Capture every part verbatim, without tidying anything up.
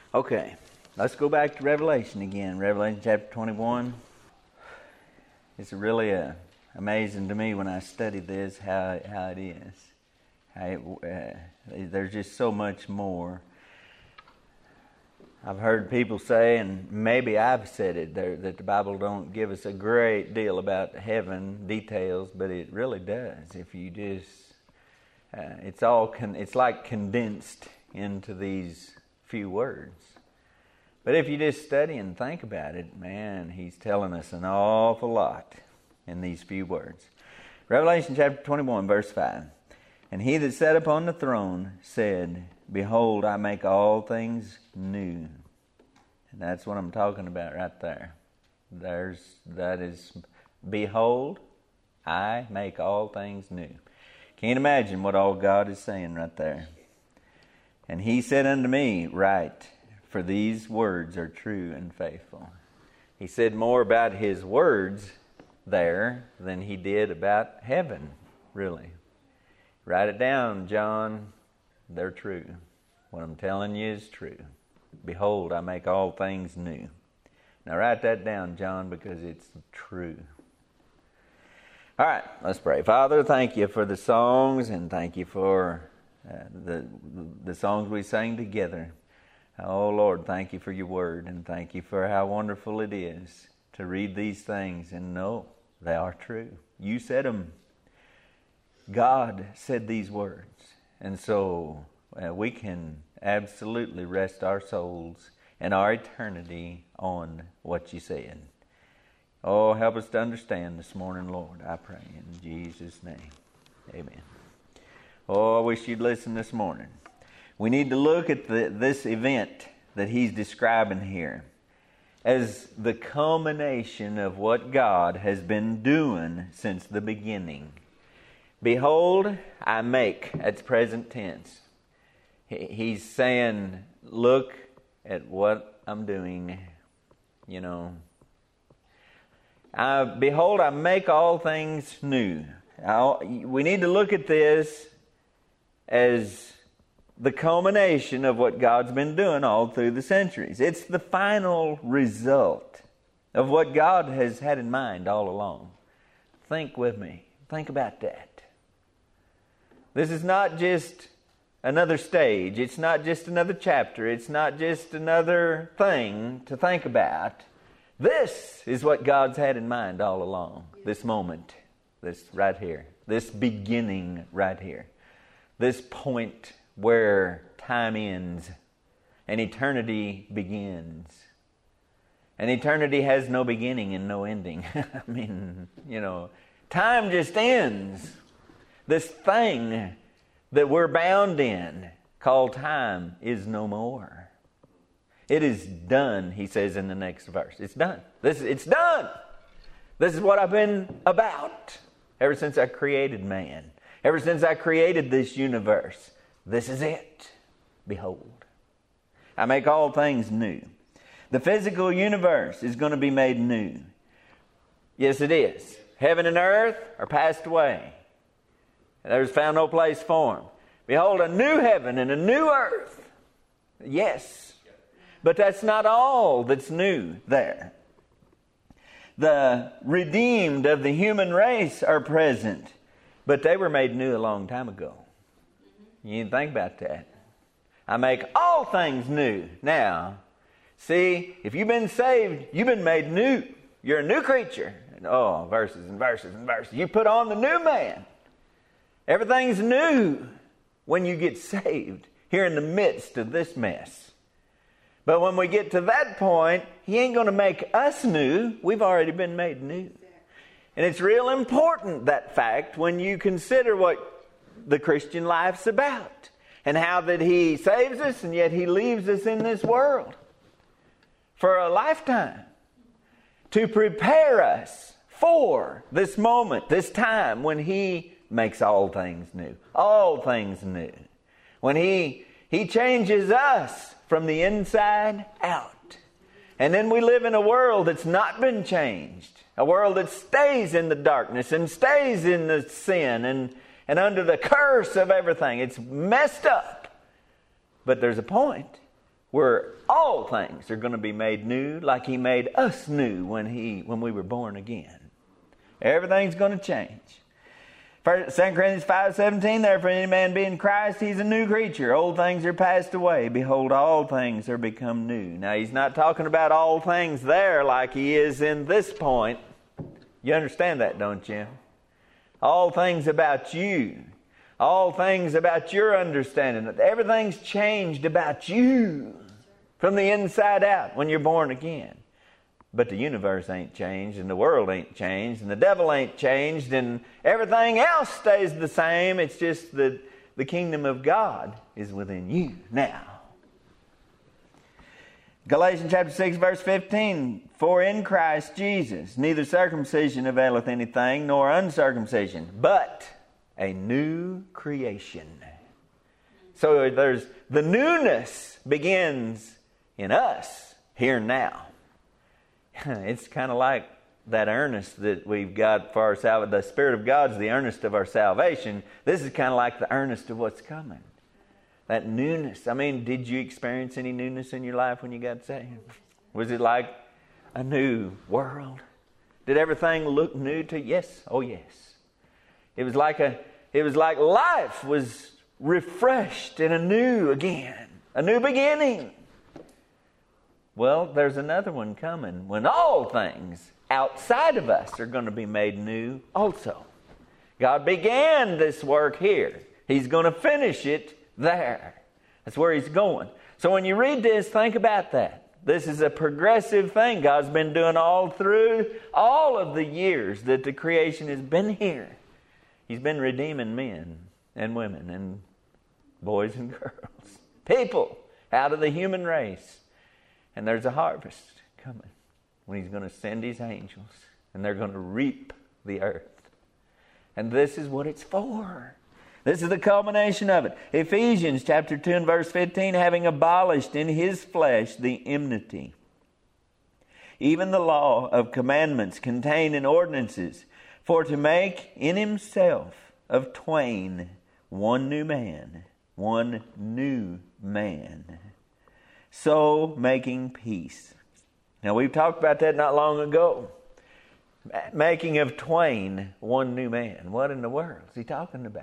Okay, let's go back to Revelation again. Revelation chapter twenty-one. It's really uh, amazing to me when I study this how how it is. How it, uh, there's just so much more. I've heard people say, and maybe I've said it, there, that the Bible don't give us a great deal about heaven details, but it really does. If you just, uh, it's all con- it's like condensed into these few words. But if you just study and think about it, man, he's telling us an awful lot in these few words. Revelation chapter twenty-one, verse five. And he that sat upon the throne said, Behold, I make all things new. And that's what I'm talking about right there. There's that is, behold, I make all things new. Can't imagine what all God is saying right there. And he said unto me, Write, for these words are true and faithful. He said more about his words there than he did about heaven, really. Write it down, John. They're true. What I'm telling you is true. Behold, I make all things new. Now write that down, John, because it's true. All right, let's pray. Father, thank you for the songs, and thank you for uh, the the songs we sang together. Oh, Lord, thank you for your word, and thank you for how wonderful it is to read these things and know they are true. You said them. God said these words, and so uh, we can absolutely rest our souls and our eternity on what you said. Oh, help us to understand this morning, Lord, I pray in Jesus' name. Amen. Oh, I wish you'd listen this morning. We need to look at the, this event that he's describing here as the culmination of what God has been doing since the beginning. Behold, I make. That's present tense. He's saying, look at what I'm doing. You know, I, behold, I make all things new. I'll, we need to look at this as the culmination of what God's been doing all through the centuries. It's the final result of what God has had in mind all along. Think with me. Think about that. This is not just another stage. It's not just another chapter. It's not just another thing to think about. This is what God's had in mind all along. This moment. This right here. This beginning right here. This point where time ends and eternity begins. And eternity has no beginning and no ending. I mean, you know, time just ends. This thing that we're bound in, called time, is no more. It is done, he says in the next verse. It's done. This, it's done. This is what I've been about ever since I created man. Ever since I created this universe. This is it. Behold, I make all things new. The physical universe is going to be made new. Yes, it is. Heaven and earth are passed away. There's found no place for them. Behold, a new heaven and a new earth. Yes. But that's not all that's new there. The redeemed of the human race are present, but they were made new a long time ago. You need to think about that. I make all things new. Now, see, if you've been saved, you've been made new. You're a new creature. And, oh, verses and verses and verses. You put on the new man. Everything's new when you get saved here in the midst of this mess. But when we get to that point, he ain't going to make us new. We've already been made new. And it's real important, that fact, when you consider what the Christian life's about. And how that he saves us and yet he leaves us in this world for a lifetime. To prepare us for this moment, this time when he makes all things new. All things new. When he, he changes us from the inside out. And then we live in a world that's not been changed. A world that stays in the darkness and stays in the sin and, and under the curse of everything. It's messed up. But there's a point where all things are going to be made new like He made us new when He when we were born again. Everything's going to change. Second Corinthians five seventeen, therefore any man be in Christ, he's a new creature. Old things are passed away. Behold, all things are become new. Now, he's not talking about all things there like he is in this point. You understand that, don't you? All things about you. All things about your understanding. Everything's changed about you from the inside out when you're born again. But the universe ain't changed, and the world ain't changed, and the devil ain't changed, and everything else stays the same. It's just that the kingdom of God is within you now. Galatians chapter six, verse fifteen, for in Christ Jesus neither circumcision availeth anything, nor uncircumcision, but a new creation. So there's the newness begins in us here now. It's kind of like that earnest that we've got for our salvation. The Spirit of God's the earnest of our salvation. This is kind of like the earnest of what's coming. That newness. I mean, did you experience any newness in your life when you got saved? Was it like a new world? Did everything look new to you? Yes. Oh, yes. It was like a. It was like life was refreshed and anew again. A new beginning. Well, there's another one coming when all things outside of us are going to be made new also. God began this work here. He's going to finish it there. That's where He's going. So when you read this, think about that. This is a progressive thing God's been doing all through all of the years that the creation has been here. He's been redeeming men and women and boys and girls, people out of the human race. And there's a harvest coming when He's going to send His angels and they're going to reap the earth. And this is what it's for. This is the culmination of it. Ephesians chapter two and verse fifteen, having abolished in His flesh the enmity, even the law of commandments contained in ordinances, for to make in Himself of twain one new man, one new man, so making peace. Now, we've talked about that not long ago. Making of twain one new man. What in the world is he talking about?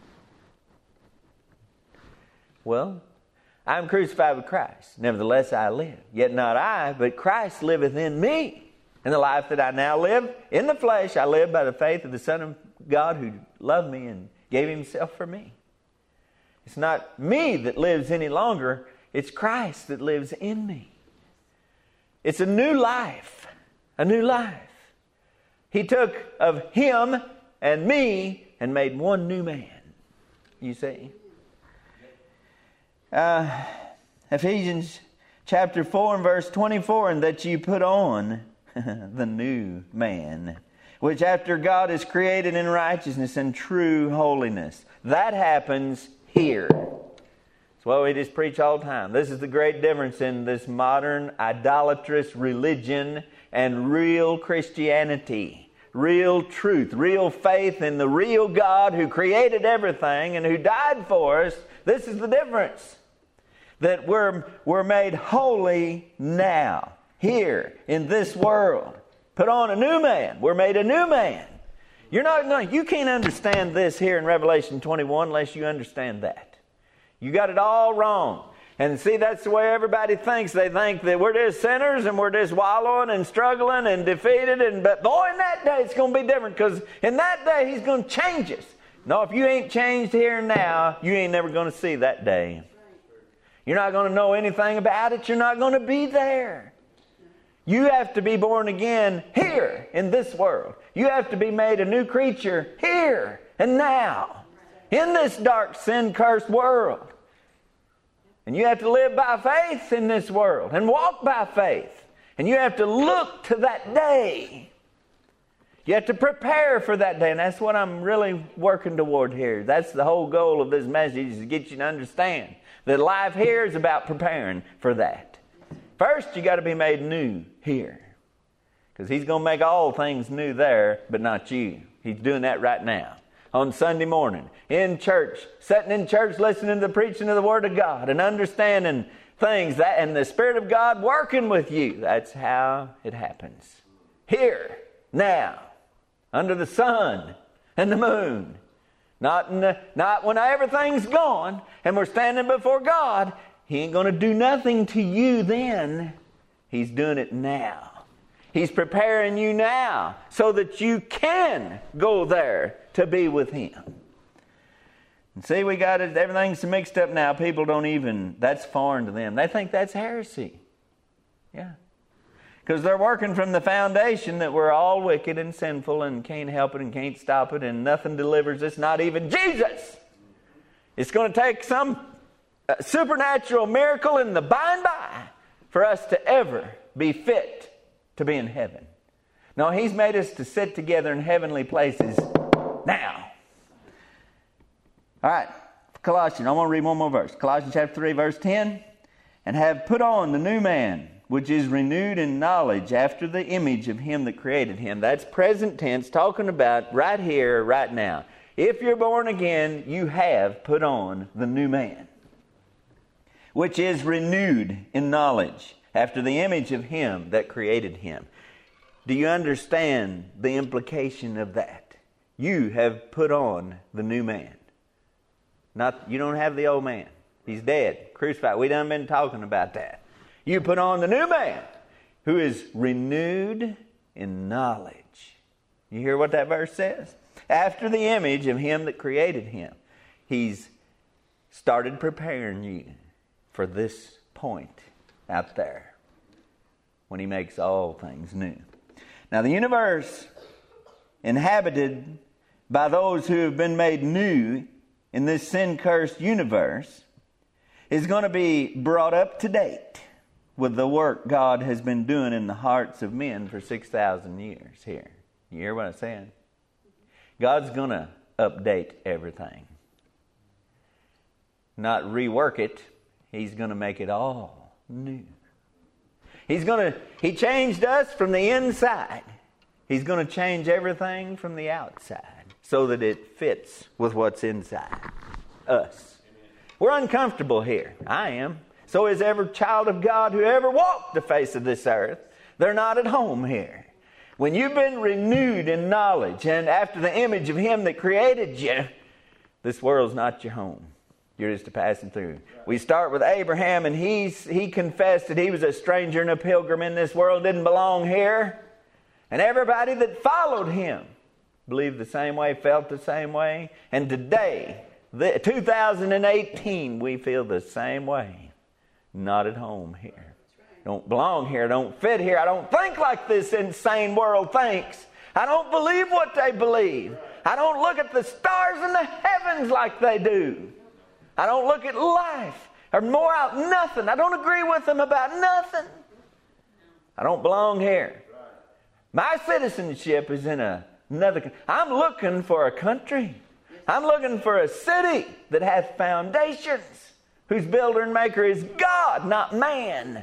Well, I'm crucified with Christ. Nevertheless I live. Yet not I, but Christ liveth in me. And the life that I now live in the flesh, I live by the faith of the Son of God who loved me and gave Himself for me. It's not me that lives any longer. It's Christ that lives in me. It's a new life. A new life. He took of Him and me and made one new man. You see? Uh, Ephesians chapter four and verse twenty-four, and that you put on the new man, which after God is created in righteousness and true holiness. That happens here. That's what we just preach all the time. This is the great difference in this modern idolatrous religion and real Christianity. Real truth, real faith in the real God who created everything and who died for us. This is the difference. That we're, we're made holy now, here, in this world. Put on a new man. We're made a new man. You're not going, you can't understand this here in Revelation twenty-one unless you understand that. You got it all wrong. And see, that's the way everybody thinks. They think that we're just sinners and we're just wallowing and struggling and defeated. And but boy, in that day it's going to be different, because in that day He's going to change us. No, if you ain't changed here and now, you ain't never going to see that day. You're not going to know anything about it. You're not going to be there. You have to be born again here in this world. You have to be made a new creature here and now in this dark, sin-cursed world. And you have to live by faith in this world and walk by faith. And you have to look to that day. You have to prepare for that day. And that's what I'm really working toward here. That's the whole goal of this message, is to get you to understand that life here is about preparing for that. First, you got to be made new here. Because He's going to make all things new there, but not you. He's doing that right now. On Sunday morning, in church, sitting in church, listening to the preaching of the Word of God and understanding things, that and the Spirit of God working with you. That's how it happens. Here, now, under the sun and the moon. Not, in the, not when everything's gone and we're standing before God. He ain't going to do nothing to you then. He's doing it now. He's preparing you now so that you can go there to be with Him. And see, we got it, everything's mixed up now. People don't even, that's foreign to them. They think that's heresy. Yeah. Because they're working from the foundation that we're all wicked and sinful and can't help it and can't stop it and nothing delivers us, not even Jesus. It's going to take some uh, supernatural miracle in the by and by for us to ever be fit to be in heaven. No, He's made us to sit together in heavenly places now. All right, Colossians, I want to read one more verse. Colossians chapter three, verse ten. And have put on the new man, which is renewed in knowledge after the image of Him that created him. That's present tense, talking about right here, right now. If you're born again, you have put on the new man, which is renewed in knowledge after the image of Him that created him. Do you understand the implication of that? You have put on the new man. Not, you don't have the old man. He's dead, crucified. We done been talking about that. You put on the new man who is renewed in knowledge. You hear what that verse says? After the image of Him that created him. He's started preparing you for this point out there when He makes all things new. Now the universe inhabited by those who have been made new in this sin-cursed universe is going to be brought up to date with the work God has been doing in the hearts of men for six thousand years here. You hear what I'm saying? God's going to update everything. Not rework it. He's going to make it all new. He's going to, He changed us from the inside. He's going to change everything from the outside so that it fits with what's inside us. We're uncomfortable here. I am. So is every child of God who ever walked the face of this earth. They're not at home here. When you've been renewed in knowledge and after the image of Him that created you, this world's not your home. You're just a passing through. We start with Abraham, and he's, he confessed that he was a stranger and a pilgrim in this world, didn't belong here. And everybody that followed him believed the same way, felt the same way. And today, the, two thousand eighteen, we feel the same way. Not at home here. Don't belong here. Don't fit here. I don't think like this insane world thinks. I don't believe what they believe. I don't look at the stars in the heavens like they do. I don't look at life or more out nothing. I don't agree with them about nothing. I don't belong here. My citizenship is in a, another country. I'm looking for a country. I'm looking for a city that has foundations, whose builder and maker is God, not man.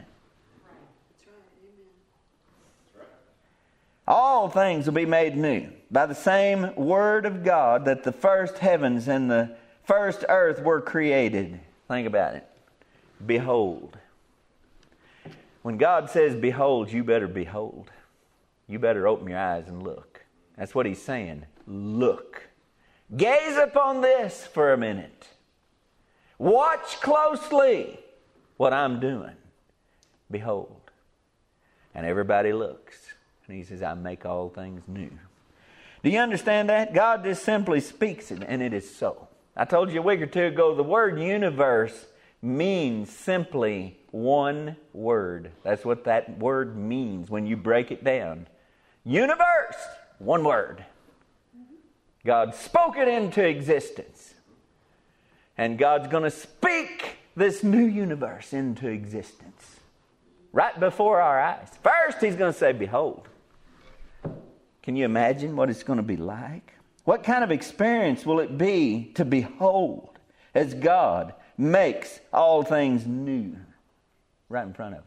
All things will be made new by the same word of God that the first heavens and the first earth were created. Think about it. Behold. When God says behold, you better behold. You better open your eyes and look. That's what He's saying. Look. Gaze upon this for a minute. Watch closely what I'm doing. Behold. And everybody looks. And He says, I make all things new. Do you understand that? God just simply speaks it, and it is so. I told you a week or two ago, the word universe means simply one word. That's what that word means when you break it down. Universe, one word. God spoke it into existence. And God's going to speak this new universe into existence. Right before our eyes. First, He's going to say, behold. Can you imagine what it's going to be like? What kind of experience will it be to behold as God makes all things new right in front of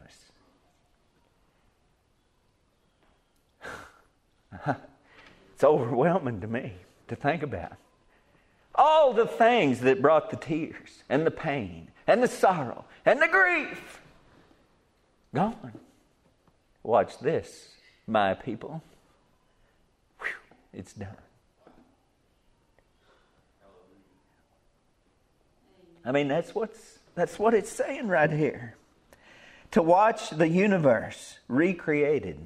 us? It's overwhelming to me to think about. All the things that brought the tears and the pain and the sorrow and the grief, gone. Watch this, my people. Whew, it's done. I mean, that's what's that's what it's saying right here. To watch the universe recreated.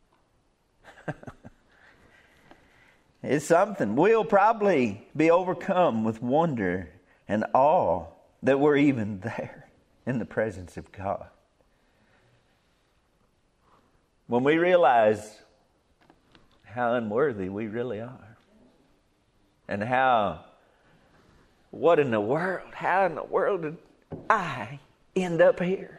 It's something. We'll probably be overcome with wonder and awe that we're even there in the presence of God. When we realize how unworthy we really are. And how, what in the world, how in the world did I end up here?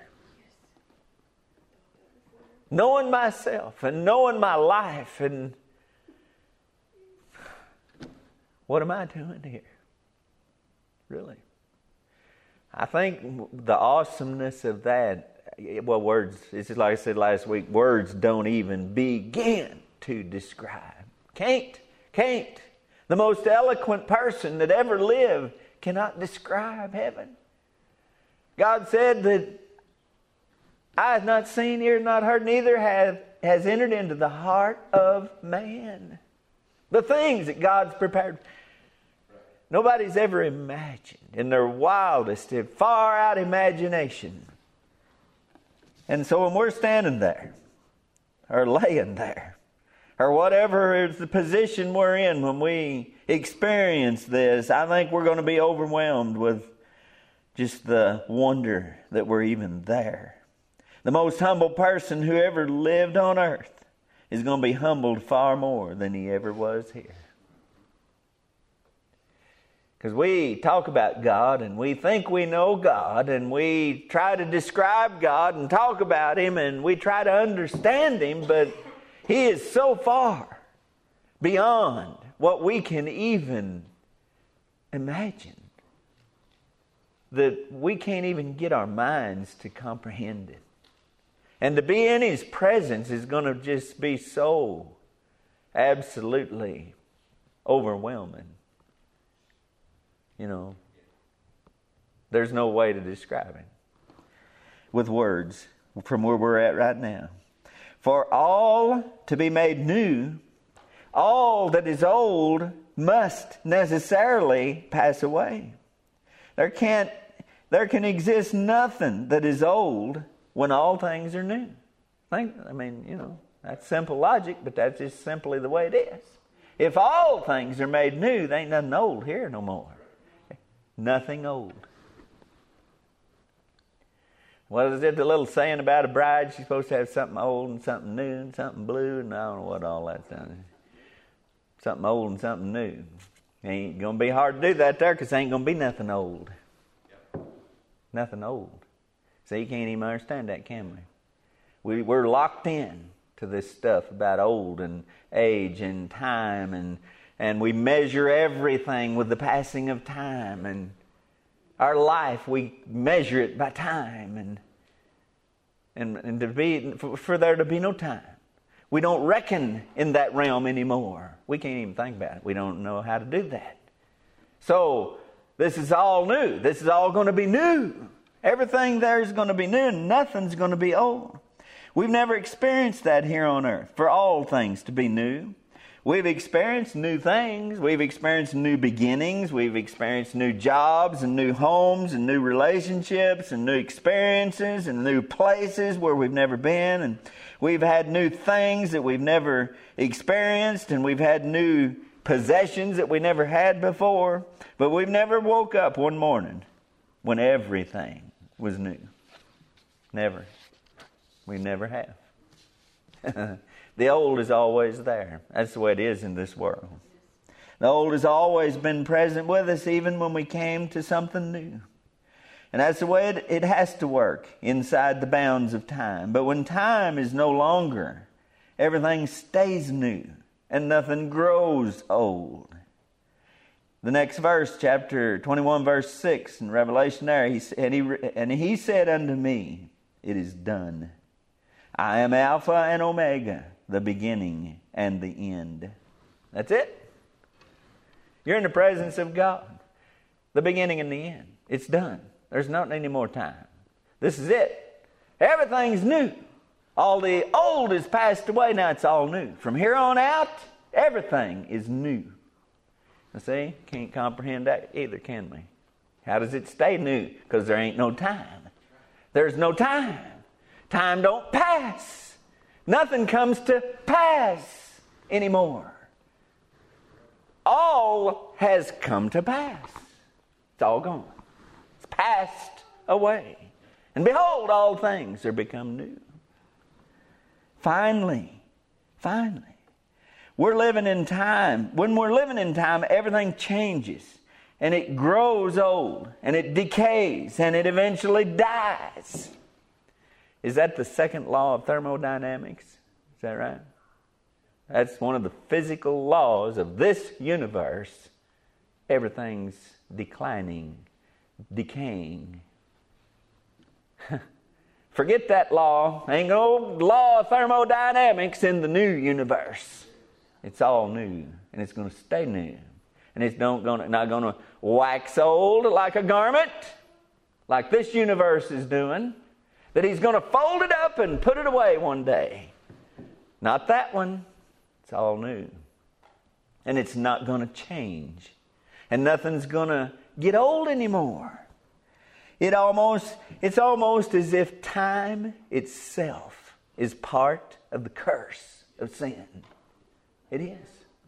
Knowing myself and knowing my life, and what am I doing here? Really? I think the awesomeness of that, well, words, it's just like I said last week, words don't even begin to describe. Can't, can't. The most eloquent person that ever lived cannot describe heaven. God said that I have not seen, ear not heard, neither have, has entered into the heart of man. The things that God's prepared. Nobody's ever imagined in their wildest and far out imagination. And so when we're standing there, or laying there, or whatever is the position we're in when we experience this, I think we're going to be overwhelmed with just the wonder that we're even there. The most humble person who ever lived on earth is going to be humbled far more than he ever was here. Because we talk about God and we think we know God and we try to describe God and talk about Him and we try to understand Him, but He is so far beyond what we can even imagine that we can't even get our minds to comprehend it. And to be in His presence is going to just be so absolutely overwhelming. You know, there's no way to describe it with words from where we're at right now. For all to be made new, all that is old must necessarily pass away. There can't, there can exist nothing that is old when all things are new. Think, I mean, you know, that's simple logic, but that's just simply the way it is. If all things are made new, there ain't nothing old here no more. Nothing old. What is it, the little saying about a bride? She's supposed to have something old and something new and something blue, and I don't know what all that's done. Something old and something new. Ain't going to be hard to do that there because there ain't going to be nothing old. Yep. Nothing old. So you can't even understand that, can we? we? We're locked in to this stuff about old and age and time, and and we measure everything with the passing of time, and our life, we measure it by time, and and, and to be for, for there to be no time. We don't reckon in that realm anymore. We can't even think about it. We don't know how to do that. So this is all new. This is all going to be new. Everything there is going to be new, and nothing's going to be old. We've never experienced that here on earth, for all things to be new. We've experienced new things. We've experienced new beginnings. We've experienced new jobs and new homes and new relationships and new experiences and new places where we've never been. And we've had new things that we've never experienced, and we've had new possessions that we never had before. But we've never woke up one morning when everything was new. Never. We never have. The old is always there. That's the way it is in this world. The old has always been present with us even when we came to something new. And that's the way it, it has to work inside the bounds of time. But when time is no longer, everything stays new and nothing grows old. The next verse, chapter twenty-one, verse six in Revelation there, he, and, he, and he said unto me, it is done. I am Alpha and Omega, the beginning and the end. That's it. You're in the presence of God. the beginning and the end. It's done. There's not any more time. This is it. Everything's new. All the old is passed away. Now it's all new. From here on out, everything is new. You see, can't comprehend that either, can we? How does it stay new? Because there ain't no time. There's no time. Time don't pass. Nothing comes to pass anymore. All has come to pass. It's all gone. It's passed away. And behold, all things are become new. Finally, finally, we're living in time. When we're living in time, everything changes. And it grows old. And it decays. And it eventually dies. Is that the second law of thermodynamics? Is that right? That's one of the physical laws of this universe. Everything's declining, decaying. Forget that law. Ain't no law of thermodynamics in the new universe. It's all new, and it's going to stay new. And it's don't gonna, not going to wax old like a garment, like this universe is doing, that he's going to fold it up and put it away one day. Not that one. It's all new. And it's not going to change. And nothing's going to get old anymore. It almost, it's almost as if time itself is part of the curse of sin. It is.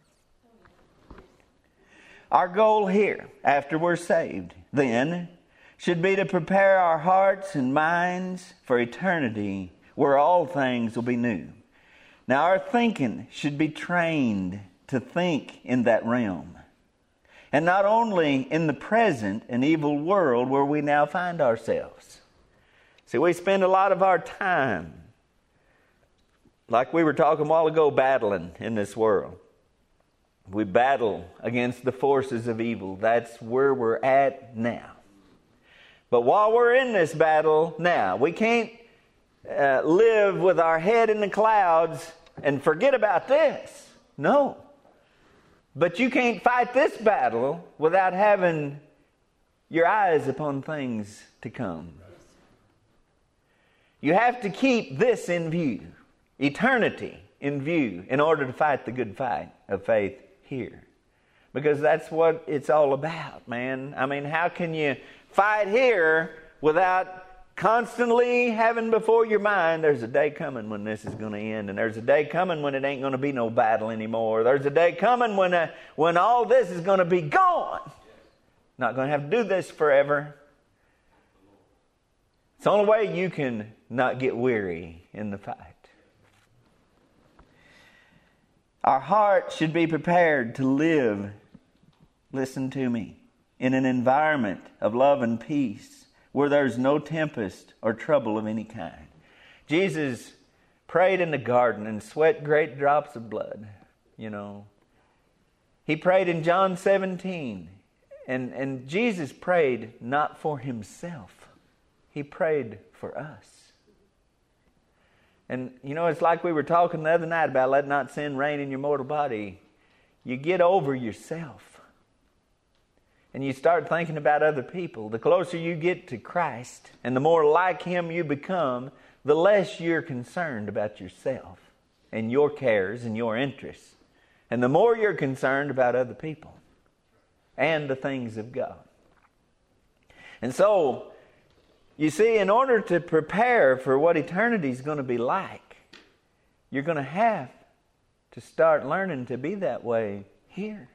Our goal here, after we're saved, then, should be to prepare our hearts and minds for eternity, where all things will be new. Now, our thinking should be trained to think in that realm. And not only in the present and evil world where we now find ourselves. See, we spend a lot of our time, like we were talking a while ago, battling in this world. We battle against the forces of evil. That's where we're at now. But while we're in this battle now, we can't uh, live with our head in the clouds and forget about this. No. But you can't fight this battle without having your eyes upon things to come. You have to keep this in view, eternity in view, in order to fight the good fight of faith here. Because that's what it's all about, man. I mean, how can you fight here without constantly having before your mind, there's a day coming when this is going to end, and there's a day coming when it ain't going to be no battle anymore. There's a day coming when uh, when all this is going to be gone. Not going to have to do this forever. It's the only way you can not get weary in the fight. Our heart should be prepared to live, listen to me, in an environment of love and peace, where there's no tempest or trouble of any kind. Jesus prayed in the garden and sweat great drops of blood, you know. He prayed in John seventeen. And, and Jesus prayed not for himself. He prayed for us. And, you know, it's like we were talking the other night about let not sin reign in your mortal body. You get over yourself. And you start thinking about other people. The closer you get to Christ and the more like him you become, the less you're concerned about yourself and your cares and your interests. And the more you're concerned about other people and the things of God. And so, you see, in order to prepare for what eternity is going to be like, you're going to have to start learning to be that way here.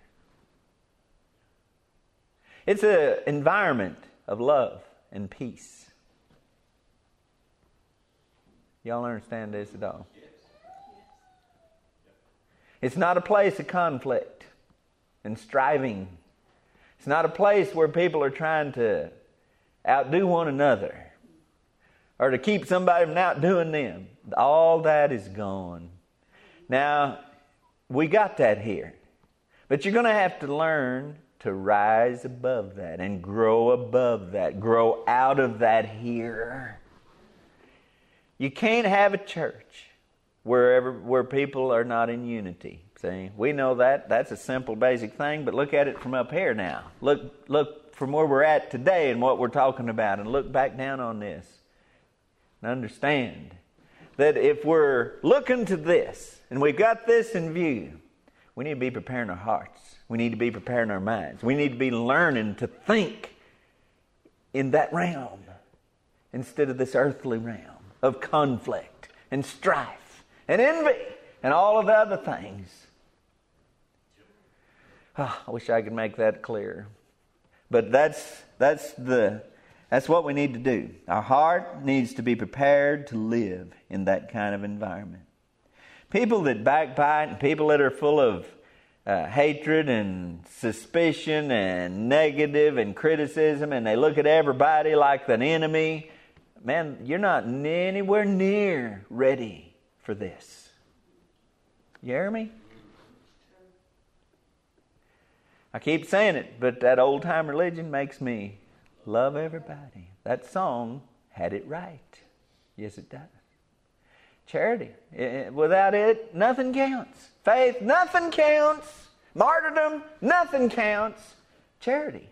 It's an environment of love and peace. Y'all understand this at all? It's not a place of conflict and striving. It's not a place where people are trying to outdo one another or to keep somebody from outdoing them. All that is gone. Now, we got that here. But you're going to have to learn to rise above that and grow above that. Grow out of that here. You can't have a church wherever where people are not in unity. See, we know that. That's a simple, basic thing, but look at it from up here now. Look, look from where we're at today and what we're talking about, and look back down on this. And understand that if we're looking to this, and we've got this in view, we need to be preparing our hearts. We need to be preparing our minds. We need to be learning to think in that realm instead of this earthly realm of conflict and strife and envy and all of the other things. Oh, I wish I could make that clearer. But that's that's the that's what we need to do. Our heart needs to be prepared to live in that kind of environment. People that backbite and people that are full of uh, hatred and suspicion and negative and criticism, and they look at everybody like an enemy, man, you're not anywhere near ready for this. You hear me? I keep saying it, but that old-time religion makes me love everybody. That song had it right. Yes, it does. Charity. Without it, nothing counts. Faith, nothing counts. Martyrdom, nothing counts. Charity.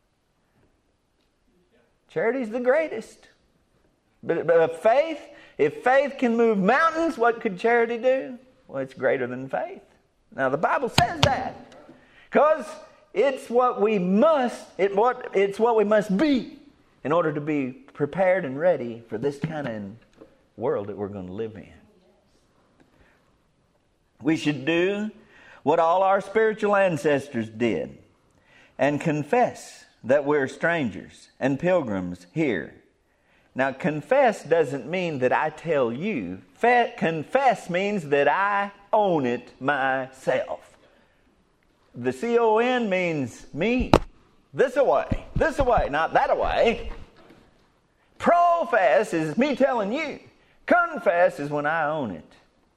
Charity's the greatest. But, but if faith, if faith can move mountains, what could charity do? Well, it's greater than faith. Now, the Bible says that. Because it's what we must, it, what, it's what we must be in order to be prepared and ready for this kind of world that we're going to live in. We should do what all our spiritual ancestors did and confess that we're strangers and pilgrims here. Now, confess doesn't mean that I tell you. Fe- confess means that I own it myself. The C O N means me. This away, this away, not that away. Profess is me telling you. Confess is when I own it.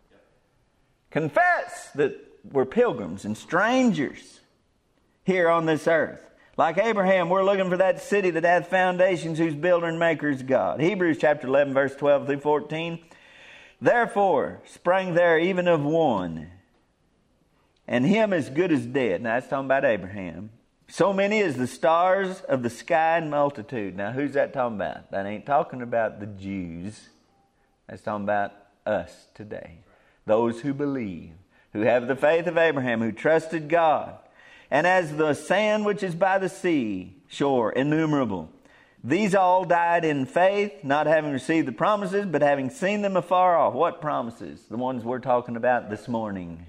Confess that we're pilgrims and strangers here on this earth. Like Abraham, we're looking for that city that hath foundations, whose builder and maker is God. Hebrews chapter eleven, verse twelve through fourteen. Therefore sprang there even of one, and him as good as dead. Now that's talking about Abraham. So many as the stars of the sky in multitude. Now who's that talking about? That ain't talking about the Jews. That's talking about us today. Those who believe, who have the faith of Abraham, who trusted God. And as the sand which is by the sea shore, innumerable. These all died in faith, not having received the promises, but having seen them afar off. What promises? The ones we're talking about this morning.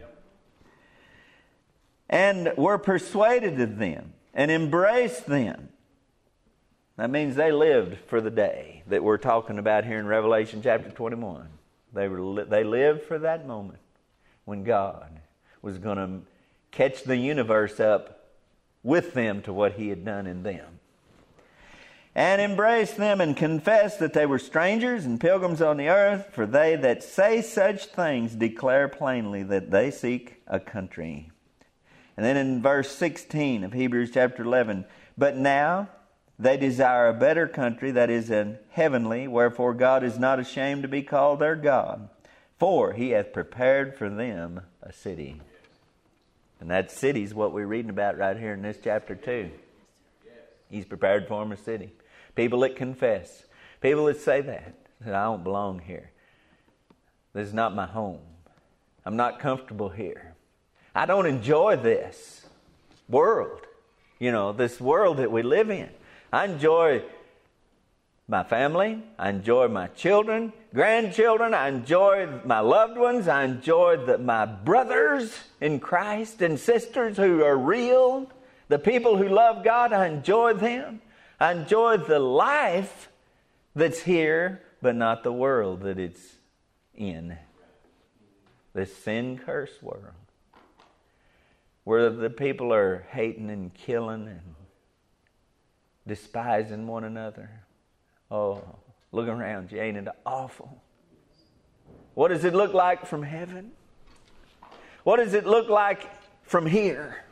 And were persuaded of them and embraced them. That means they lived for the day that we're talking about here in Revelation chapter twenty-one. They were they lived for that moment when God was going to catch the universe up with them to what He had done in them. And embraced them and confessed that they were strangers and pilgrims on the earth, for they that say such things declare plainly that they seek a country. And then in verse sixteen of Hebrews chapter eleven, but now they desire a better country, that is an heavenly, wherefore God is not ashamed to be called their God, for He hath prepared for them a city. And that city is what we're reading about right here in this chapter too. He's prepared for them a city. People that confess. People that say that. That I don't belong here. This is not my home. I'm not comfortable here. I don't enjoy this world. You know, this world that we live in. I enjoy my family. I enjoy my children, grandchildren. I enjoy my loved ones. I enjoy the, my brothers in Christ and sisters who are real. The people who love God, I enjoy them. I enjoy the life that's here, but not the world that it's in. This sin-cursed world. Where the people are hating and killing and despising one another. Oh, look around you. Ain't it awful? What does it look like from heaven? What does it look like from here?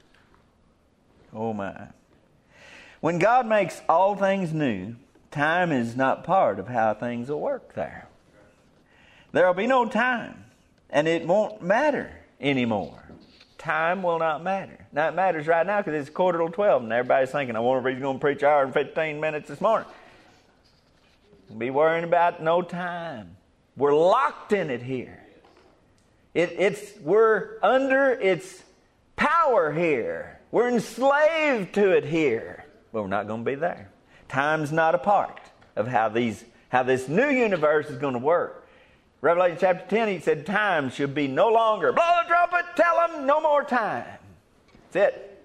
Oh my. When God makes all things new, time is not part of how things will work there. There will be no time, and it won't matter anymore. Time will not matter. Now it matters right now because it's quarter till twelve and everybody's thinking, I wonder if he's going to preach an hour and fifteen minutes this morning. Be worrying about no time. We're locked in it here. It, it's we're under its power here. We're enslaved to it here. But we're not going to be there. Time's not a part of how these how this new universe is going to work. Revelation chapter ten, he said, time should be no longer. Blow the trumpet, tell them no more time. That's it.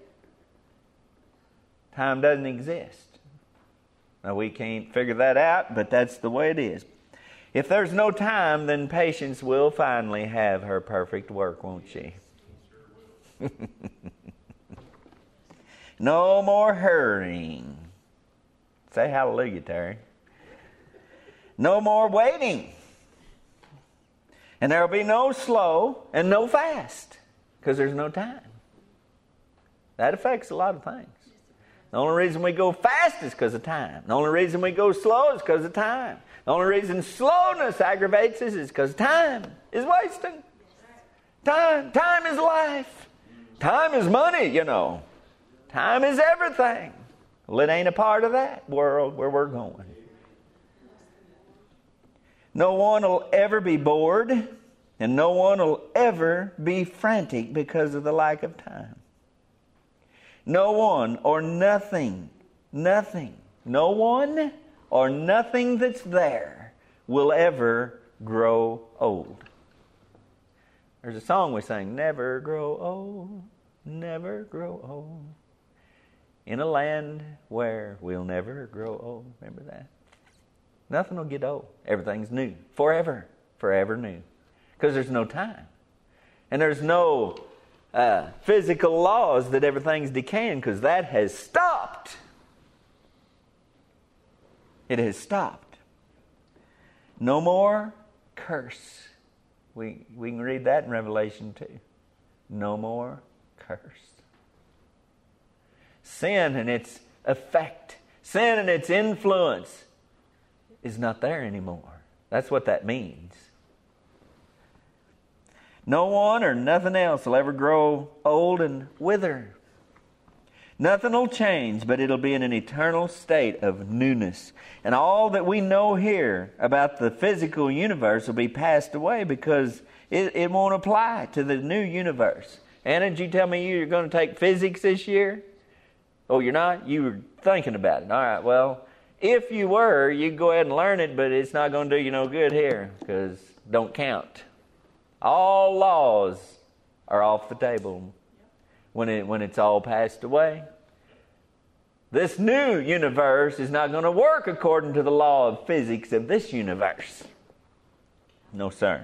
Time doesn't exist. Now, we can't figure that out, but that's the way it is. If there's no time, then patience will finally have her perfect work, won't she? No more hurrying. Say hallelujah, Terry. No more waiting. And there will be no slow and no fast because there's no time. That affects a lot of things. The only reason we go fast is because of time. The only reason we go slow is because of time. The only reason slowness aggravates us is because time is wasting. Time. Time is life. Time is money, you know. Time is everything. Well, it ain't a part of that world where we're going. No one will ever be bored, and no one will ever be frantic because of the lack of time. No one or nothing, nothing, no one or nothing that's there will ever grow old. There's a song we sing, never grow old, never grow old, in a land where we'll never grow old. Remember that? Nothing will get old. Everything's new. Forever. Forever new. Because there's no time. And there's no uh, physical laws that everything's decaying, because that has stopped. It has stopped. No more curse. We, we can read that in Revelation two. No more curse. Sin and its effect, sin and its influence is not there anymore. That's what that means. No one or nothing else will ever grow old and wither. Nothing will change, but it'll be in an eternal state of newness. And all that we know here about the physical universe will be passed away because it, it won't apply to the new universe. Anna, did you tell me you're going to take physics this year? Oh, you're not? You were thinking about it. All right, well, if you were, you can go ahead and learn it, but it's not going to do you no good here because don't count. All laws are off the table when it when it's all passed away. This new universe is not going to work according to the law of physics of this universe. No, sir.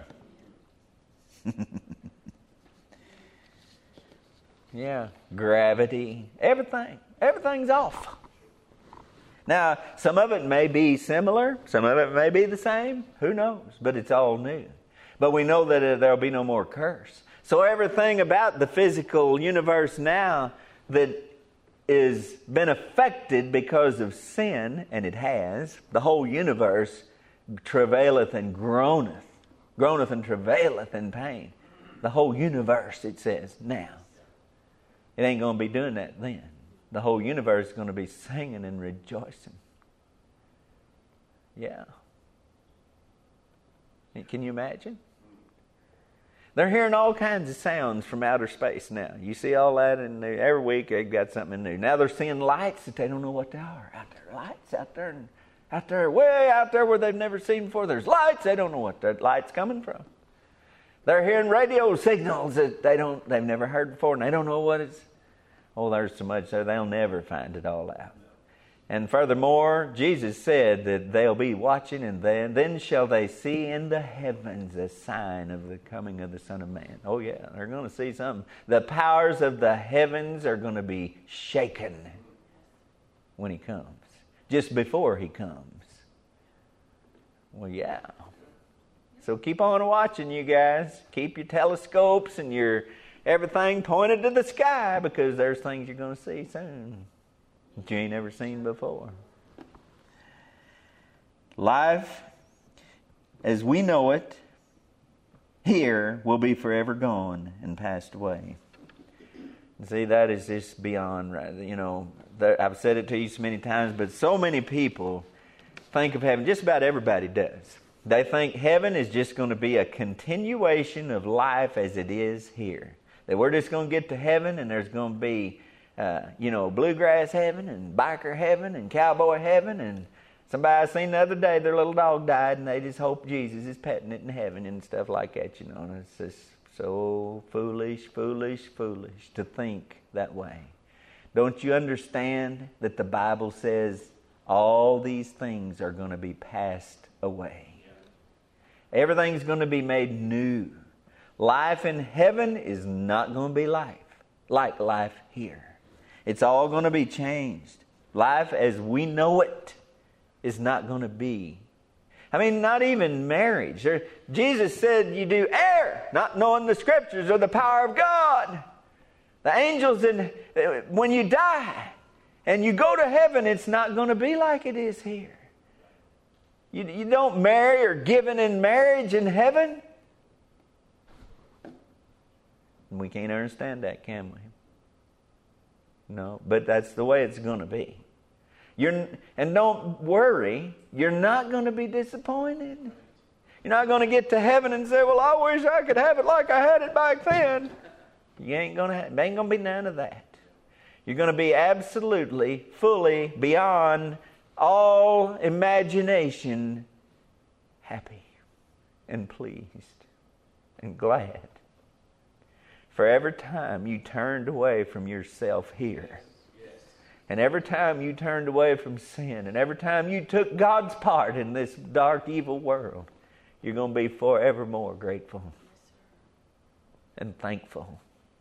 Yeah, gravity, everything. Everything's off. Now, some of it may be similar. Some of it may be the same. Who knows? But it's all new. But we know that there will be no more curse. So everything about the physical universe now that is been affected because of sin, and it has, the whole universe travaileth and groaneth, groaneth and travaileth in pain. The whole universe, it says, now. It ain't going to be doing that then. The whole universe is going to be singing and rejoicing. Yeah. Can you imagine? They're hearing all kinds of sounds from outer space now. You see all that, and every week they've got something new. Now they're seeing lights that they don't know what they are out there. Lights out there, and out there, way out there where they've never seen before. There's lights. They don't know what that light's coming from. They're hearing radio signals that they don't, they've never heard before, and they don't know what it's. Oh, there's so much there, they'll never find it all out. And furthermore, Jesus said that they'll be watching, and then, then shall they see in the heavens a sign of the coming of the Son of Man. Oh yeah, they're going to see something. The powers of the heavens are going to be shaken when He comes, just before He comes. Well, yeah. So keep on watching, you guys. Keep your telescopes and your everything pointed to the sky, because there's things you're going to see soon that you ain't ever seen before. Life, as we know it, here will be forever gone and passed away. See, that is just beyond, you know, I've said it to you so many times, but so many people think of heaven, just about everybody does. They think heaven is just going to be a continuation of life as it is here. That we're just going to get to heaven and there's going to be, uh, you know, bluegrass heaven and biker heaven and cowboy heaven. And somebody I seen the other day, their little dog died and they just hope Jesus is petting it in heaven and stuff like that, you know. And it's just so foolish, foolish, foolish to think that way. Don't you understand that the Bible says all these things are going to be passed away? Everything's going to be made new. Life in heaven is not going to be life like life here. It's all going to be changed. Life as we know it is not going to be. I mean, not even marriage. There, Jesus said you do err, not knowing the Scriptures or the power of God. The angels, in, when you die and you go to heaven, it's not going to be like it is here. You, you don't marry or given in marriage in heaven. And we can't understand that, can we? No, but that's the way it's going to be. You're, and don't worry, you're not going to be disappointed. You're not going to get to heaven and say, well, I wish I could have it like I had it back then. You ain't going to have, ain't going to be none of that. You're going to be absolutely, fully, beyond all imagination, happy and pleased and glad. For every time you turned away from yourself here, and every time you turned away from sin, and every time you took God's part in this dark, evil world, you're going to be forevermore grateful and thankful.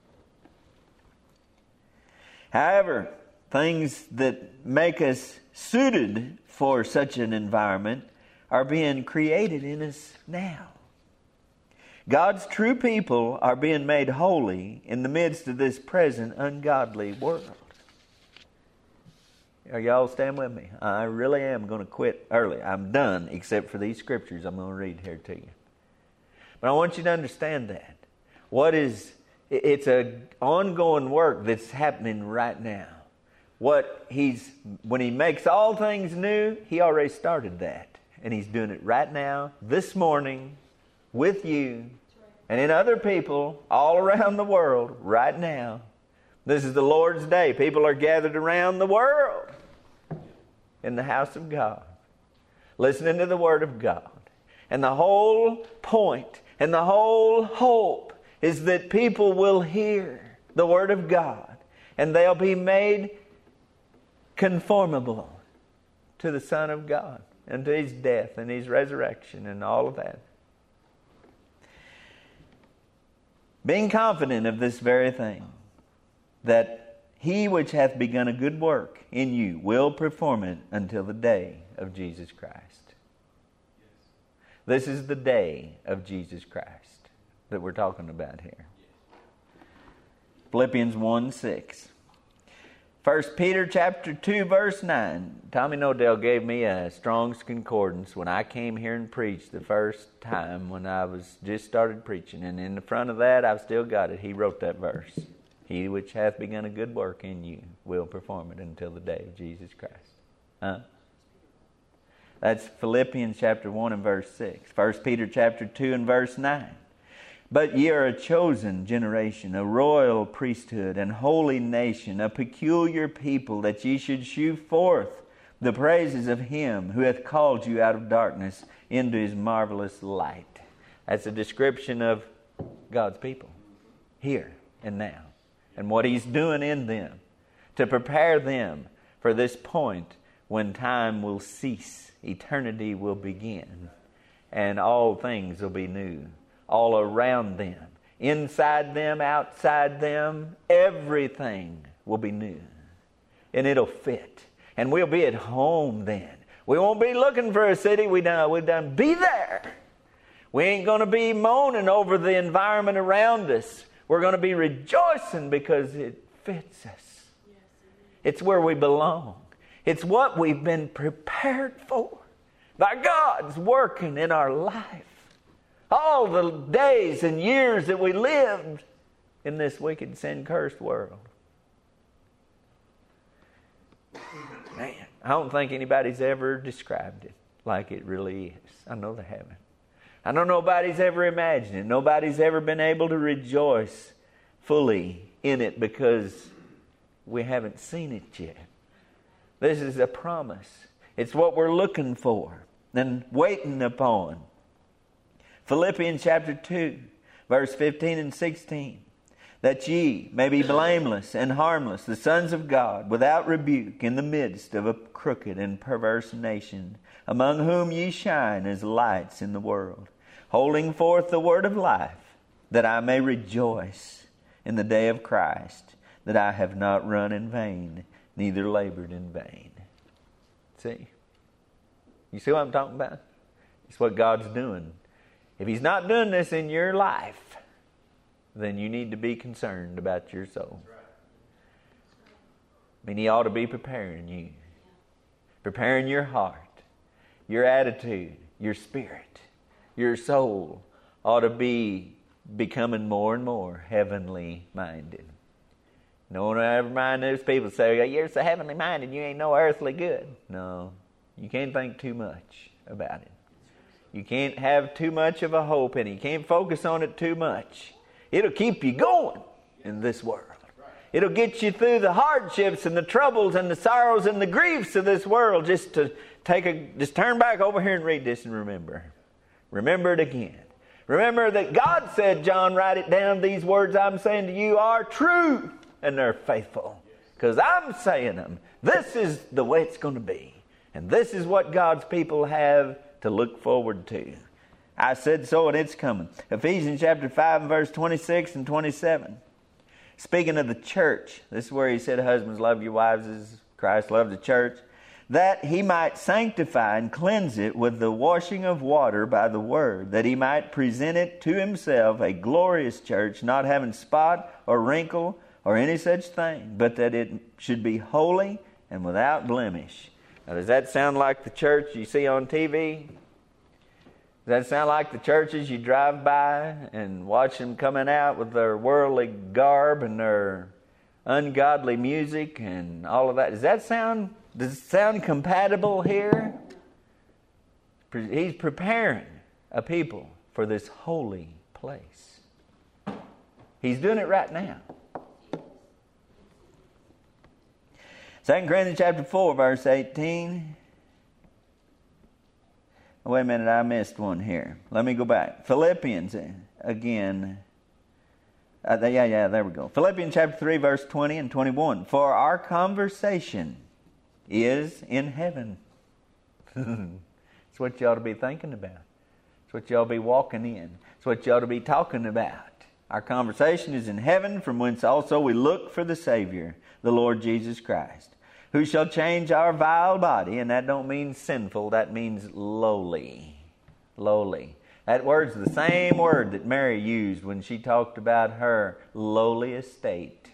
However, things that make us suited for such an environment are being created in us now. God's true people are being made holy in the midst of this present ungodly world. Are y'all staying with me? I really am going to quit early. I'm done except for these scriptures I'm going to read here to you. But I want you to understand that. What is, it's an ongoing work that's happening right now. What he's, when he makes all things new, he already started that. And he's doing it right now, this morning, with you, and in other people all around the world right now. This is the Lord's day. People are gathered around the world in the house of God, listening to the Word of God. And the whole point and the whole hope is that people will hear the Word of God and they'll be made conformable to the Son of God and to His death and His resurrection and all of that. Being confident of this very thing, that He which hath begun a good work in you will perform it until the day of Jesus Christ. Yes. This is the day of Jesus Christ that we're talking about here. Yes. Philippians one six. First Peter chapter two verse nine. Tommy Nodell gave me a Strong's Concordance when I came here and preached the first time when I was just started preaching. And in the front of that, I've still got it. He wrote that verse. He which hath begun a good work in you will perform it until the day of Jesus Christ. Huh? That's Philippians chapter one and verse six. First Peter chapter two and verse nine. But ye are a chosen generation, a royal priesthood, and holy nation, a peculiar people, that ye should shew forth the praises of Him who hath called you out of darkness into His marvelous light. That's a description of God's people here and now, and what He's doing in them to prepare them for this point when time will cease, eternity will begin, and all things will be new. All around them, inside them, outside them, everything will be new. And it'll fit. And we'll be at home then. We won't be looking for a city. We done, we done be there. We ain't going to be moaning over the environment around us. We're going to be rejoicing because it fits us. It's where we belong. It's what we've been prepared for by God's working in our life. All the days and years that we lived in this wicked, sin-cursed world. Man, I don't think anybody's ever described it like it really is. I know they haven't. I know nobody's ever imagined it. Nobody's ever been able to rejoice fully in it because we haven't seen it yet. This is a promise. It's what we're looking for and waiting upon. Philippians chapter two, verse fifteen and sixteen. That ye may be blameless and harmless, the sons of God, without rebuke, in the midst of a crooked and perverse nation, among whom ye shine as lights in the world, holding forth the word of life, that I may rejoice in the day of Christ, that I have not run in vain, neither labored in vain. See? You see what I'm talking about? It's what God's doing. If He's not doing this in your life, then you need to be concerned about your soul. I mean, He ought to be preparing you. Preparing your heart, your attitude, your spirit, your soul ought to be becoming more and more heavenly minded. No one ever mind those people say, you're so heavenly minded, you ain't no earthly good. No, you can't think too much about it. You can't have too much of a hope in it. You can't focus on it too much. It'll keep you going in this world. It'll get you through the hardships and the troubles and the sorrows and the griefs of this world. Just to take a, just turn back over here and read this and remember. Remember it again. Remember that God said, John, write it down. These words I'm saying to you are true and they're faithful. Because I'm saying them. This is the way it's going to be. And this is what God's people have to look forward to. I said so, and it's coming. Ephesians chapter five and verse twenty-six and twenty-seven. Speaking of the church, this is where he said, husbands, love your wives as Christ loved the church, that He might sanctify and cleanse it with the washing of water by the word, that He might present it to Himself a glorious church, not having spot or wrinkle or any such thing, but that it should be holy and without blemish. Now, does that sound like the church you see on T V? Does that sound like the churches you drive by and watch them coming out with their worldly garb and their ungodly music and all of that? Does that sound, does it sound compatible here? He's preparing a people for this holy place. He's doing it right now. Second Corinthians chapter four, verse eighteen. Wait a minute, I missed one here. Let me go back. Philippians, again. Uh, yeah, yeah, there we go. Philippians chapter three, verse twenty and twenty-one. For our conversation is in heaven. It's what you ought to be thinking about. It's what you ought to be walking in. It's what you ought to be talking about. Our conversation is in heaven, from whence also we look for the Savior, the Lord Jesus Christ, who shall change our vile body, and that don't mean sinful, that means lowly. Lowly. That word's the same word that Mary used when she talked about her lowly estate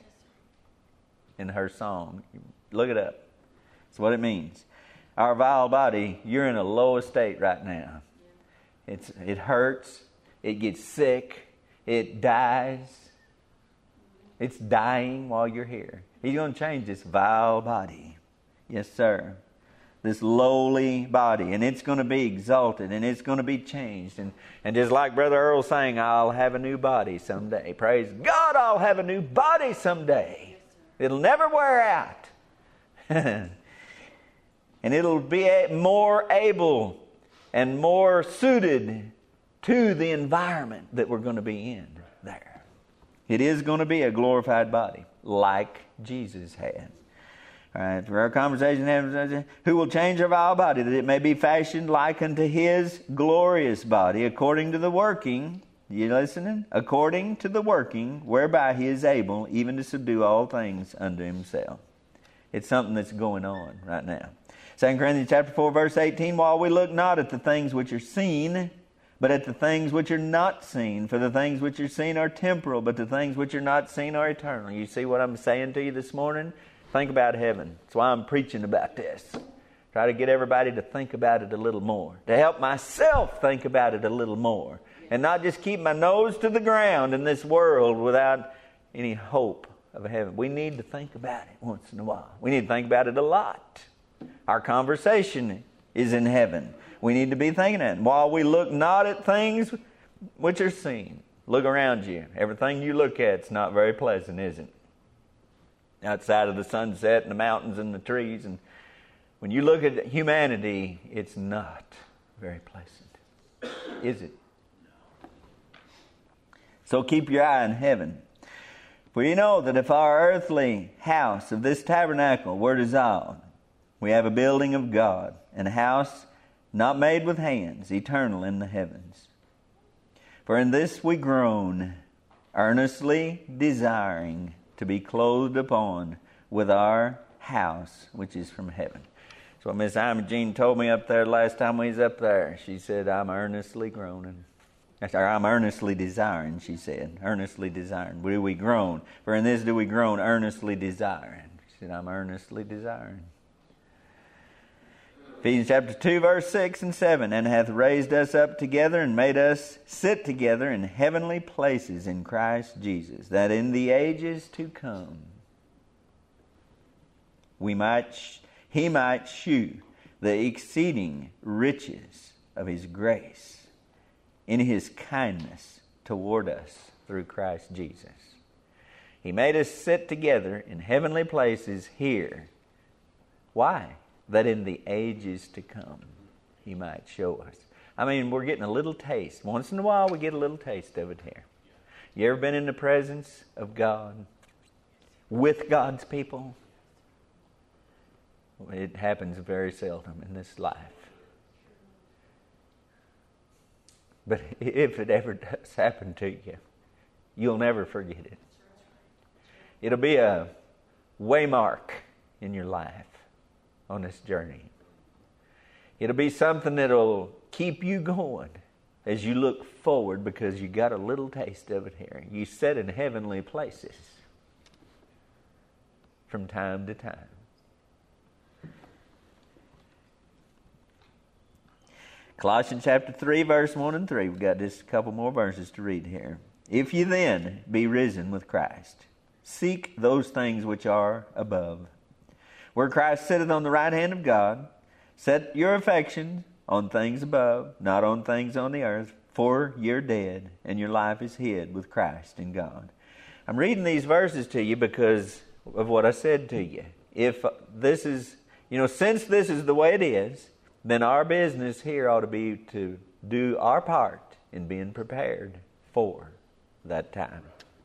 in her song. Look it up. That's what it means. Our vile body, you're in a low estate right now. It's it hurts, it gets sick, it dies. It's dying while you're here. He's going to change this vile body. Yes, sir. This lowly body. And it's going to be exalted. And it's going to be changed. And, and just like Brother Earl sang, I'll have a new body someday. Praise God, I'll have a new body someday. It'll never wear out. And it'll be more able and more suited to the environment that we're going to be in there. It is going to be a glorified body, like Jesus had. All right, for our conversation, who will change our vile body, that it may be fashioned like unto His glorious body, according to the working, you listening? According to the working, whereby He is able even to subdue all things unto Himself. It's something that's going on right now. Second Corinthians chapter four, verse eighteen, while we look not at the things which are seen, but at the things which are not seen. For the things which are seen are temporal, but the things which are not seen are eternal. You see what I'm saying to you this morning? Think about heaven. That's why I'm preaching about this. Try to get everybody to think about it a little more. To help myself think about it a little more. and not just keep my nose to the ground in this world without any hope of heaven. We need to think about it once in a while. We need to think about it a lot. Our conversation is in heaven. We need to be thinking that. And while we look not at things which are seen, look around you. Everything you look at is not very pleasant, is it? Outside of the sunset and the mountains and the trees. And when you look at humanity, it's not very pleasant, is it? So keep your eye on heaven. For you know that if our earthly house of this tabernacle were dissolved, we have a building of God, and a house not made with hands, eternal in the heavens. For in this we groan, earnestly desiring to be clothed upon with our house, which is from heaven. So Miss Imogene told me up there last time we was up there. She said, I'm earnestly groaning. Or I'm earnestly desiring, she said. Earnestly desiring. Do we groan? For in this do we groan, earnestly desiring. She said, I'm earnestly desiring. Ephesians chapter two, verse six and seven. And hath raised us up together and made us sit together in heavenly places in Christ Jesus, that in the ages to come we might, he might shew the exceeding riches of his grace in his kindness toward us through Christ Jesus. He made us sit together in heavenly places here. Why? That in the ages to come he might show us. I mean, we're getting a little taste. Once in a while we get a little taste of it here. You ever been in the presence of God with God's people? It happens very seldom in this life. But if it ever does happen to you, you'll never forget it. It'll be a waymark in your life on this journey. It'll be something that'll keep you going as you look forward, because you got a little taste of it here. You sit in heavenly places from time to time. Colossians chapter three, verse one and three. We've got just a couple more verses to read here. If you then be risen with Christ, seek those things which are above, where Christ sitteth on the right hand of God. Set your affections on things above, not on things on the earth, for you're dead, and your life is hid with Christ in God. I'm reading these verses to you because of what I said to you. If this is, you know, since this is the way it is, then our business here ought to be to do our part in being prepared for that time.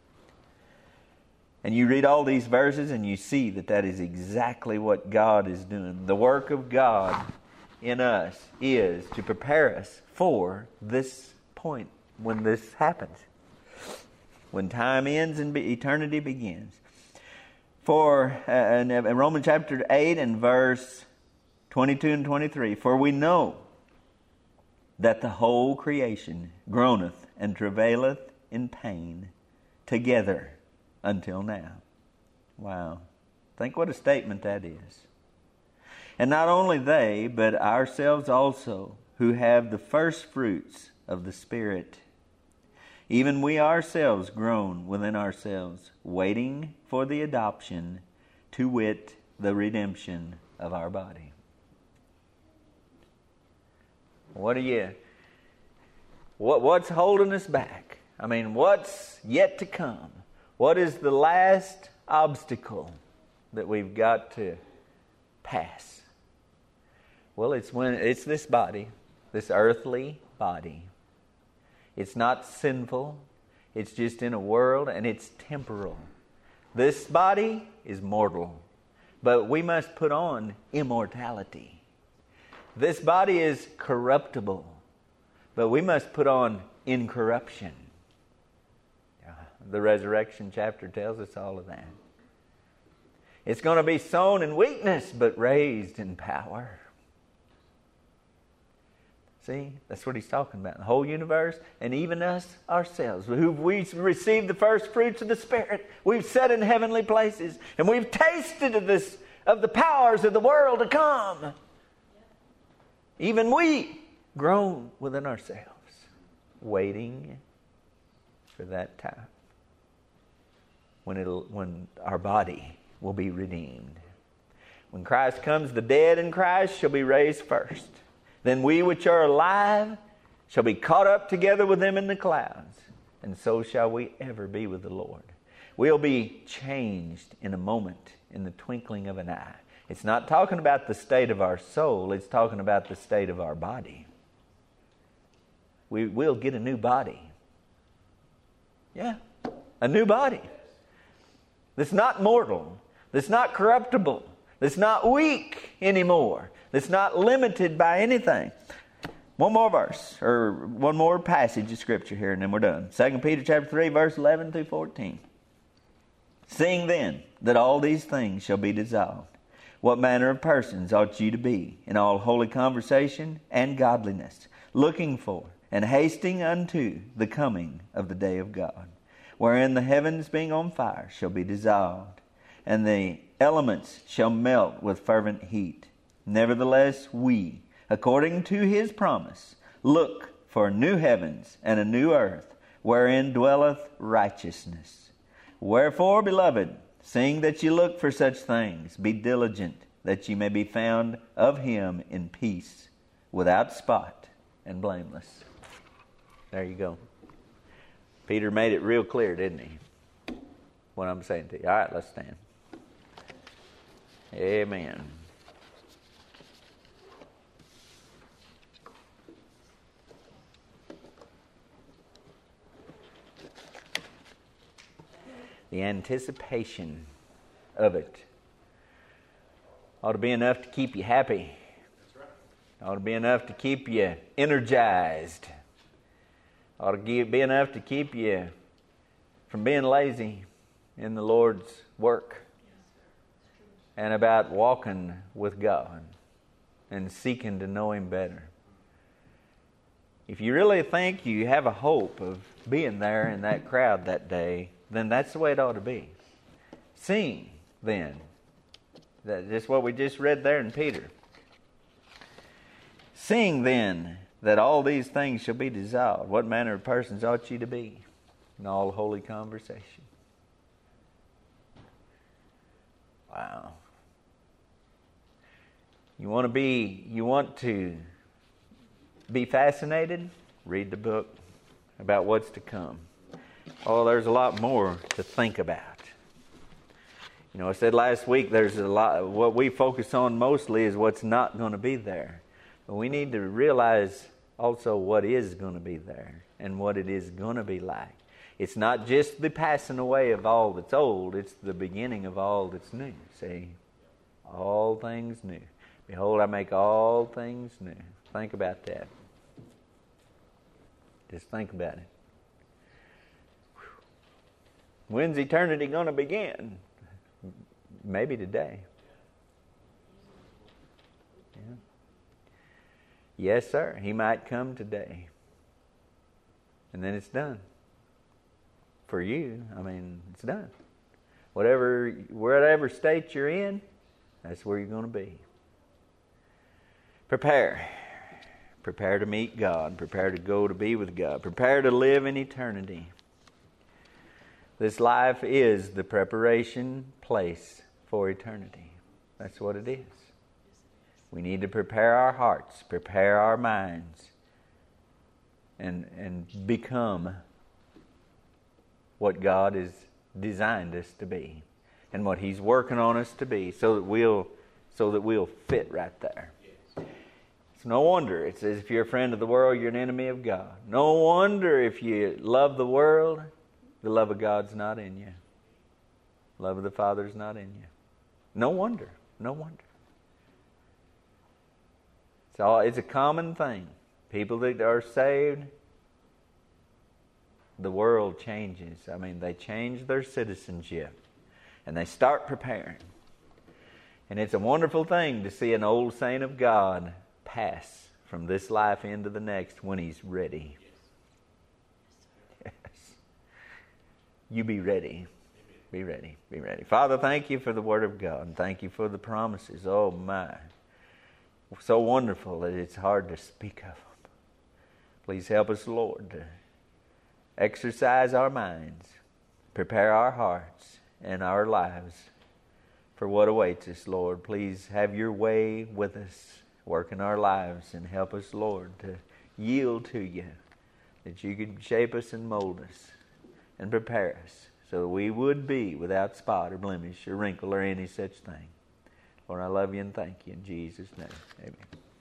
And you read all these verses and you see that that is exactly what God is doing. The work of God in us is to prepare us for this point when this happens. When time ends and eternity begins. For uh, in Romans chapter eight and verse twenty-two and twenty-three, for we know that the whole creation groaneth and travaileth in pain together until now. Wow. Think what a statement that is. And not only they, but ourselves also, who have the first fruits of the Spirit, even we ourselves groan within ourselves, waiting for the adoption, to wit, the redemption of our body. What are you, what, what's holding us back? I mean, what's yet to come? What is the last obstacle that we've got to pass? Well, it's when it's this body, this earthly body. It's not sinful. It's just in a world, and it's temporal. This body is mortal, but we must put on immortality. This body is corruptible, but we must put on incorruption. The resurrection chapter tells us all of that. It's going to be sown in weakness, but raised in power. See, that's what he's talking about. The whole universe, and even us ourselves, who we've received the first fruits of the Spirit. We've sat in heavenly places, and we've tasted of this, of the powers of the world to come. Even we groan within ourselves, waiting for that time when it'll when our body will be redeemed. When Christ comes, the dead in Christ shall be raised first. Then we which are alive shall be caught up together with them in the clouds, and so shall we ever be with the Lord. We'll be changed in a moment, in the twinkling of an eye. It's not talking about the state of our soul, it's talking about the state of our body. We will get a new body. Yeah, a new body. That's not mortal, that's not corruptible, that's not weak anymore, that's not limited by anything. One more verse, or one more passage of Scripture here, and then we're done. Second Peter chapter three, verse eleven through fourteen. Seeing then that all these things shall be dissolved, what manner of persons ought you to be in all holy conversation and godliness, looking for and hasting unto the coming of the day of God, wherein the heavens being on fire shall be dissolved, and the elements shall melt with fervent heat. Nevertheless we, according to his promise, look for new heavens and a new earth, wherein dwelleth righteousness. Wherefore, beloved, seeing that ye look for such things, be diligent that ye may be found of him in peace, without spot and blameless. There you go. Peter made it real clear, didn't he? What I'm saying to you. All right, let's stand. Amen. The anticipation of it ought to be enough to keep you happy. That's right. Ought to be enough to keep you energized. Ought to be enough to keep you from being lazy in the Lord's work and about walking with God and seeking to know Him better. If you really think you have a hope of being there in that crowd that day, then that's the way it ought to be. Seeing, then, that just what we just read there in Peter. Seeing, then, that all these things shall be dissolved, what manner of persons ought ye to be in all holy conversation? Wow. You want to be, you want to be fascinated? Read the book about what's to come. Oh, there's a lot more to think about. You know, I said last week there's a lot, what we focus on mostly is what's not going to be there. But we need to realize also what is going to be there and what it is going to be like. It's not just the passing away of all that's old, it's the beginning of all that's new. See? All things new. Behold, I make all things new. Think about that. Just think about it. When's eternity going to begin? Maybe today. Yeah. Yes, sir. He might come today. And then it's done. For you, I mean, it's done. Whatever, whatever state you're in, that's where you're going to be. Prepare. Prepare to meet God. Prepare to go to be with God. Prepare to live in eternity. This life is the preparation place for eternity. That's what it is. We need to prepare our hearts, prepare our minds, and and become what God has designed us to be, and what He's working on us to be, so that we'll so that we'll fit right there. It's no wonder it says if you're a friend of the world, you're an enemy of God. No wonder if you love the world, the love of God's not in you. Love of the Father's not in you. No wonder. No wonder. It's all, it's a common thing. People that are saved, the world changes. I mean, they change their citizenship. And they start preparing. And it's a wonderful thing to see an old saint of God pass from this life into the next when he's ready. Yes. You be ready. Be ready. Be ready. Father, thank you for the Word of God. And thank you for the promises. Oh, my. So wonderful that it's hard to speak of them. Please help us, Lord, to exercise our minds, prepare our hearts and our lives for what awaits us, Lord. Please have your way with us, work in our lives, and help us, Lord, to yield to you, that you could shape us and mold us and prepare us so that we would be without spot or blemish or wrinkle or any such thing. Lord, I love you and thank you in Jesus' name. Amen.